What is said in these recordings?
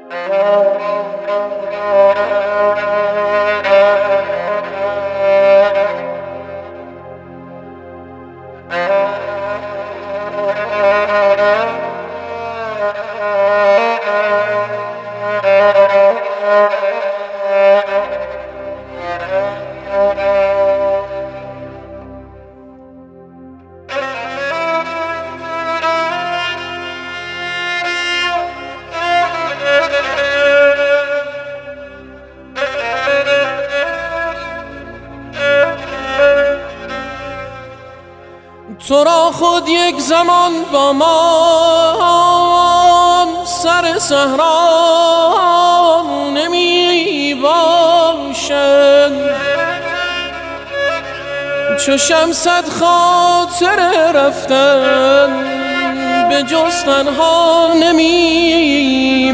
تو را خود یک زمان با من سر صحرا نمی باشد، چو شمست خاطر رفتن به جز تنها نمی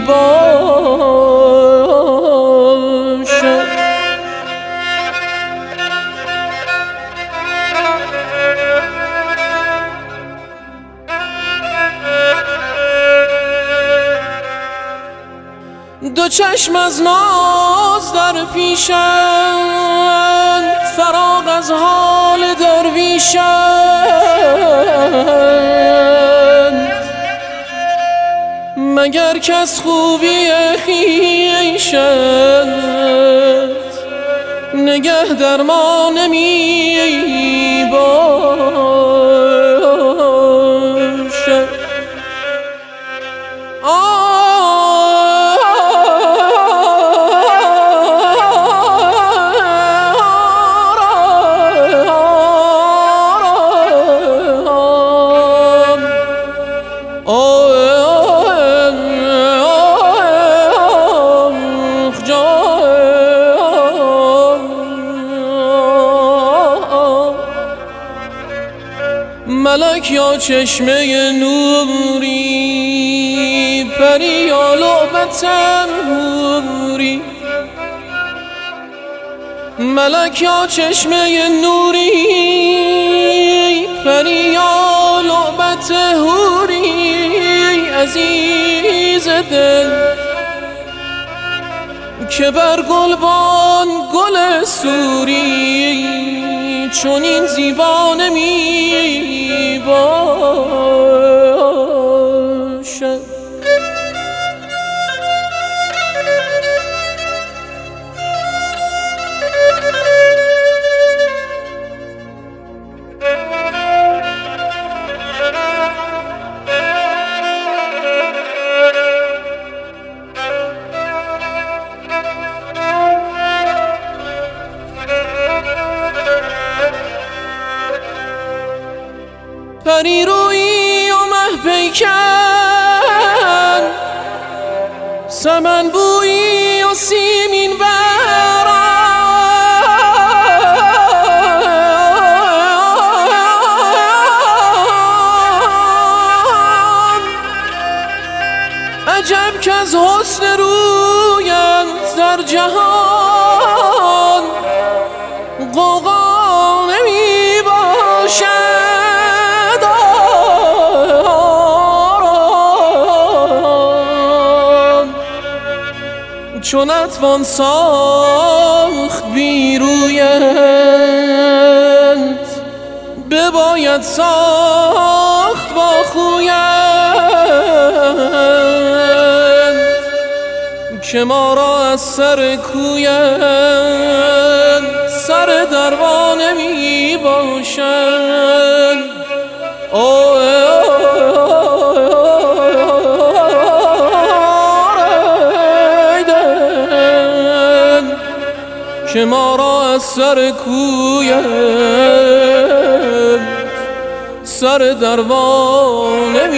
باشد. دو چشم از ناز در پیشند، فراغ از حال درویشند، مگر کس خوبی خویشت نگه در ما نمی باشد. ملک یا چشمه نوری، پری یا لعبت حوری. ملک یا چشمه نوری، پری یا لعبت حوری. عزیز دل که بر گلبان گل سوری، چون این زیبا نمی باشد. پری رویی و مه پیکن، سمن بویی و سیمین بران. عجب که از حسن رویت در جهان غوغا نمی باشد. چون نتوان ساخت بی رویت، بباید ساخت با خویت، که ما را از سر کویت سر دروا نمی باشد. که ما را از سر کویت سر دروا نمی